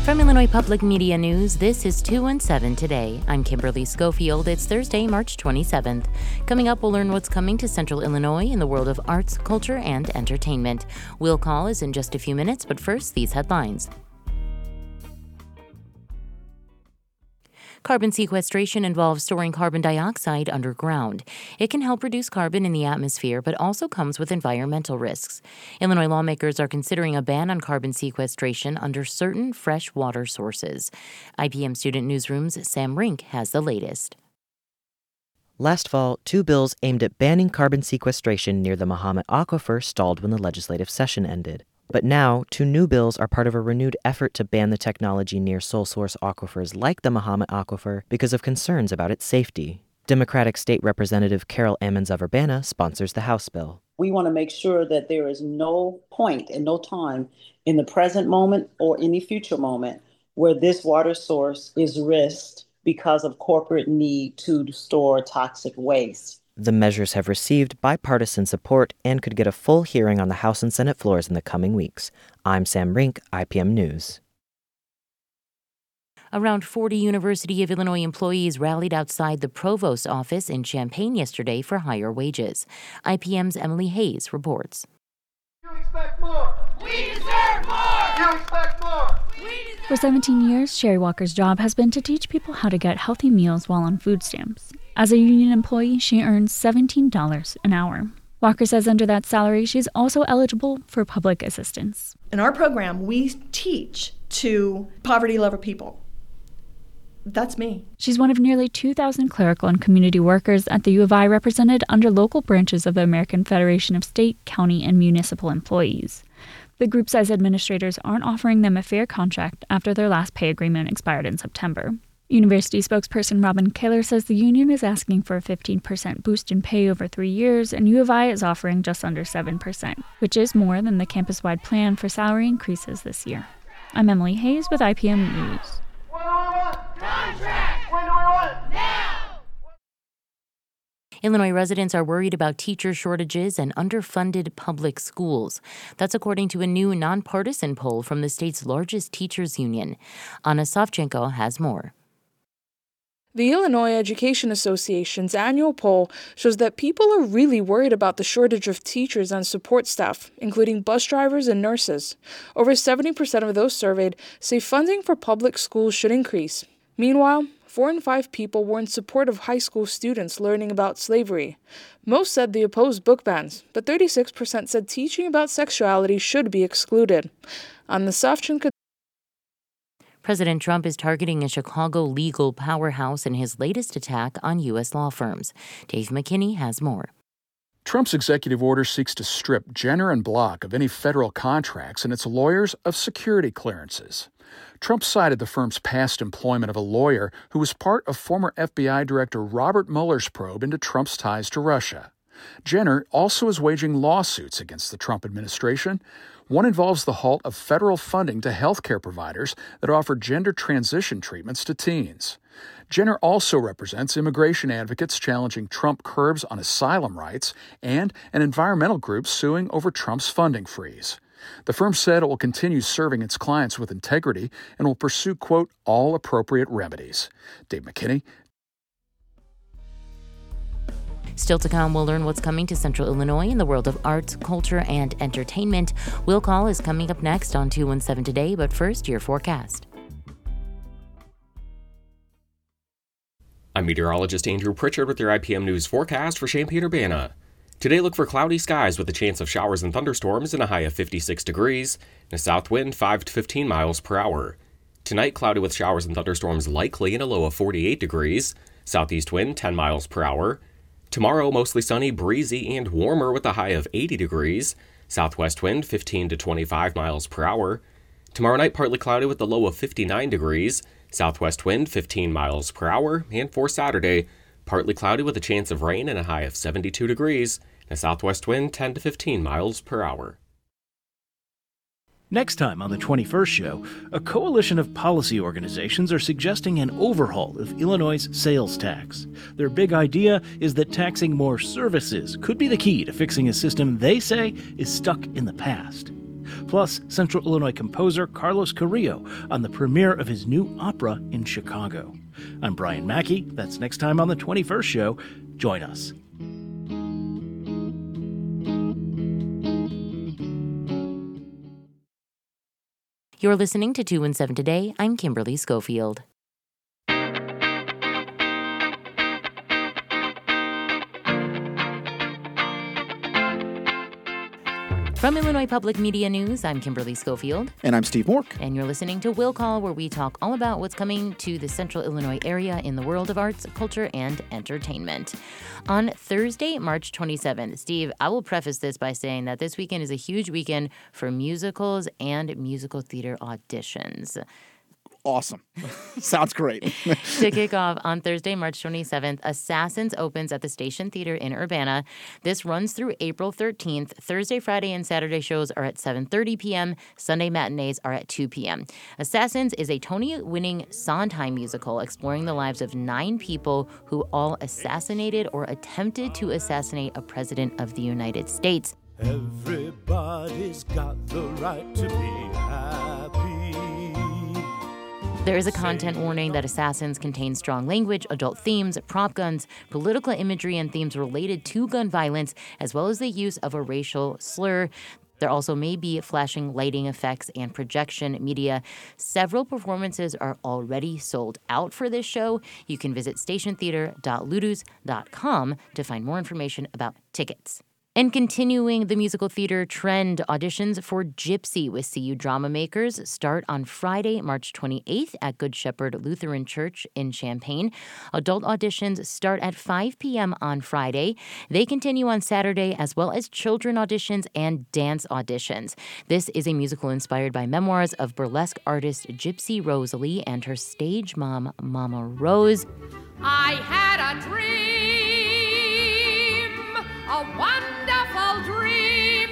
From Illinois Public Media News, this is 217 Today. I'm Kimberly Schofield. It's Thursday, March 27th. Coming up, we'll learn what's coming to Central Illinois in the world of arts, culture, and entertainment. Will Call is in just a few minutes, but first, these headlines. Carbon sequestration involves storing carbon dioxide underground. It can help reduce carbon in the atmosphere, but also comes with environmental risks. Illinois lawmakers are considering a ban on carbon sequestration under certain fresh water sources. IPM Student Newsroom's Sam Rink has the latest. Last fall, two bills aimed at banning carbon sequestration near the Mahomet Aquifer stalled when the legislative session ended. But now, two new bills are part of a renewed effort to ban the technology near sole source aquifers like the Mahomet Aquifer because of concerns about its safety. Democratic State Representative Carol Ammons-Urbana sponsors the House bill. We want to make sure that there is no point and no time in the present moment or any future moment where this water source is risked because of corporate need to store toxic waste. The measures have received bipartisan support and could get a full hearing on the House and Senate floors in the coming weeks. I'm Sam Rink, IPM News. Around 40 University of Illinois employees rallied outside the provost's office in Champaign yesterday for higher wages. IPM's Emily Hayes reports. You expect more. We deserve more. You expect more. For 17 years, Sherry Walker's job has been to teach people how to get healthy meals while on food stamps. As a union employee, she earns $17 an hour. Walker says under that salary, she's also eligible for public assistance. In our program, we teach to poverty-level people. That's me. She's one of nearly 2,000 clerical and community workers at the U of I represented under local branches of the American Federation of State, County, and Municipal Employees. The group says administrators aren't offering them a fair contract after their last pay agreement expired in September. University spokesperson Robin Kaler says the union is asking for a 15% boost in pay over 3 years, and U of I is offering just under 7%, which is more than the campus-wide plan for salary increases this year. I'm Emily Hayes with IPM News. What do we want? Contract! When do we want it? Now! Illinois residents are worried about teacher shortages and underfunded public schools. That's according to a new nonpartisan poll from the state's largest teachers union. Anna Savchenko has more. The Illinois Education Association's annual poll shows that people are really worried about the shortage of teachers and support staff, including bus drivers and nurses. Over 70% of those surveyed say funding for public schools should increase. Meanwhile, 4 in 5 people were in support of high school students learning about slavery. Most said they opposed book bans, but 36% said teaching about sexuality should be excluded. On the Savchenko, President Trump is targeting a Chicago legal powerhouse in his latest attack on U.S. law firms. Dave McKinney has more. Trump's executive order seeks to strip Jenner and Block of any federal contracts and its lawyers of security clearances. Trump cited the firm's past employment of a lawyer who was part of former FBI Director Robert Mueller's probe into Trump's ties to Russia. Jenner also is waging lawsuits against the Trump administration. One involves the halt of federal funding to healthcare providers that offer gender transition treatments to teens. Jenner also represents immigration advocates challenging Trump curbs on asylum rights and an environmental group suing over Trump's funding freeze. The firm said it will continue serving its clients with integrity and will pursue, quote, all appropriate remedies. Dave McKinney. Still to come, we'll learn what's coming to Central Illinois in the world of arts, culture, and entertainment. Will Call is coming up next on 217 Today, but first, your forecast. I'm meteorologist Andrew Pritchard with your IPM News forecast for Champaign-Urbana. Today, look for cloudy skies with a chance of showers and thunderstorms and a high of 56 degrees, and a south wind 5 to 15 miles per hour. Tonight, cloudy with showers and thunderstorms likely and a low of 48 degrees, southeast wind 10 miles per hour. Tomorrow, mostly sunny, breezy, and warmer with a high of 80 degrees, southwest wind 15 to 25 miles per hour. Tomorrow night, partly cloudy with a low of 59 degrees, southwest wind 15 miles per hour. And for Saturday, partly cloudy with a chance of rain and a high of 72 degrees, and a southwest wind 10 to 15 miles per hour. Next time on the 21st Show, a coalition of policy organizations are suggesting an overhaul of Illinois' sales tax. Their big idea is that taxing more services could be the key to fixing a system they say is stuck in the past. Plus, Central Illinois composer Carlos Carrillo on the premiere of his new opera in Chicago. I'm Brian Mackey. That's next time on The 21st Show. Join us. You're listening to 217 Today. I'm Kimberly Schofield. From Illinois Public Media News, I'm Kimberly Schofield. And I'm Steve Mork. And you're listening to Will Call, where we talk all about what's coming to the Central Illinois area in the world of arts, culture, and entertainment. On Thursday, March 27th, Steve, I will preface this by saying that this weekend is a huge weekend for musicals and musical theater auditions. Awesome. Sounds great. To kick off on Thursday, March 27th, Assassins opens at the Station Theater in Urbana. This runs through April 13th. Thursday, Friday, and Saturday shows are at 7:30 p.m. Sunday matinees are at 2 p.m. Assassins is a Tony-winning Sondheim musical exploring the lives of 9 people who all assassinated or attempted to assassinate a president of the United States. Everybody's got the right to be happy. There is a content warning that Assassins contain strong language, adult themes, prop guns, political imagery, and themes related to gun violence, as well as the use of a racial slur. There also may be flashing lighting effects and projection media. Several performances are already sold out for this show. You can visit stationtheater.ludus.com to find more information about tickets. And continuing the musical theater trend, auditions for Gypsy with CU Drama Makers start on Friday, March 28th at Good Shepherd Lutheran Church in Champaign. Adult auditions start at 5 p.m. on Friday. They continue on Saturday, as well as children auditions and dance auditions. This is a musical inspired by memoirs of burlesque artist Gypsy Rosalie and her stage mom, Mama Rose. I had a dream, a wonderful dream,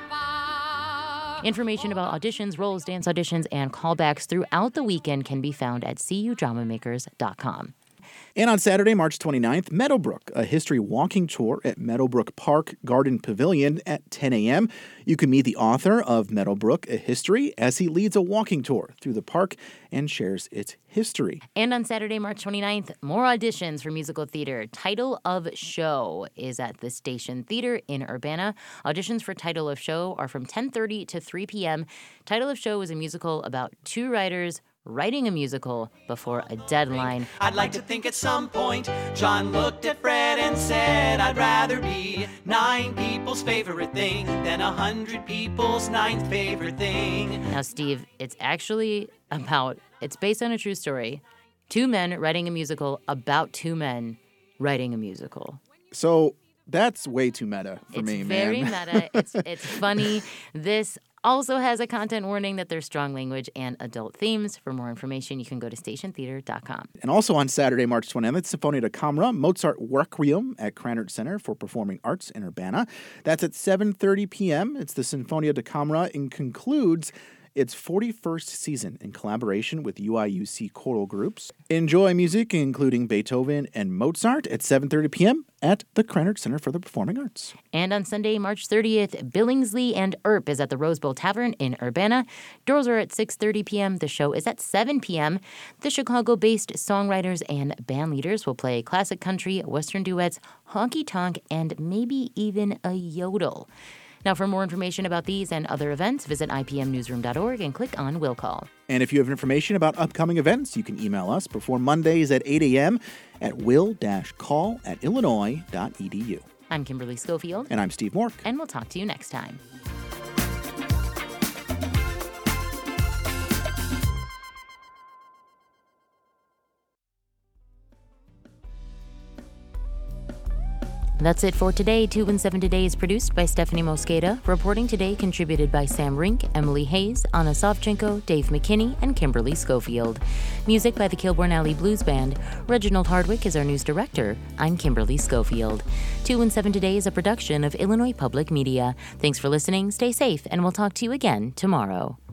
Papa. Information about auditions, roles, dance auditions, and callbacks throughout the weekend can be found at cudramamakers.com. And on Saturday, March 29th, Meadowbrook, a history walking tour at Meadowbrook Park Garden Pavilion at 10 a.m. You can meet the author of Meadowbrook, a History, as he leads a walking tour through the park and shares its history. And on Saturday, March 29th, more auditions for musical theater. Title of Show is at the Station Theater in Urbana. Auditions for Title of Show are from 10:30 to 3 p.m. Title of Show is a musical about 2 writers writing a musical before a deadline. I'd like to think at some point John looked at Fred and said, I'd rather be 9 people's favorite thing than 100 people's 9th favorite thing. Now, Steve, it's based on a true story. 2 men writing a musical about 2 men writing a musical. So that's way too meta for me, It's man. very meta. It's funny. This also has a content warning that there's strong language and adult themes. For more information, you can go to stationtheater.com. And also on Saturday, March 29th, Sinfonia da Camera, Mozart Requiem at Krannert Center for Performing Arts in Urbana. That's at 7:30 p.m. It's the Sinfonia da Camera and concludes its 41st season in collaboration with UIUC choral groups. Enjoy music, including Beethoven and Mozart, at 7:30 p.m. at the Krannert Center for the Performing Arts. And on Sunday, March 30th, Billingsley and Earp is at the Rose Bowl Tavern in Urbana. Doors are at 6:30 p.m. The show is at 7 p.m. The Chicago-based songwriters and band leaders will play classic country, western duets, honky-tonk, and maybe even a yodel. Now, for more information about these and other events, visit ipmnewsroom.org and click on Will Call. And if you have information about upcoming events, you can email us before Mondays at 8 a.m. at will-call@illinois.edu. I'm Kimberly Schofield. And I'm Steve Mork. And we'll talk to you next time. That's it for today. 217 Today is produced by Stephanie Mosqueda. Reporting today contributed by Sam Rink, Emily Hayes, Anna Savchenko, Dave McKinney, and Kimberly Schofield. Music by the Kilbourne Alley Blues Band. Reginald Hardwick is our news director. I'm Kimberly Schofield. 217 Today is a production of Illinois Public Media. Thanks for listening, stay safe, and we'll talk to you again tomorrow.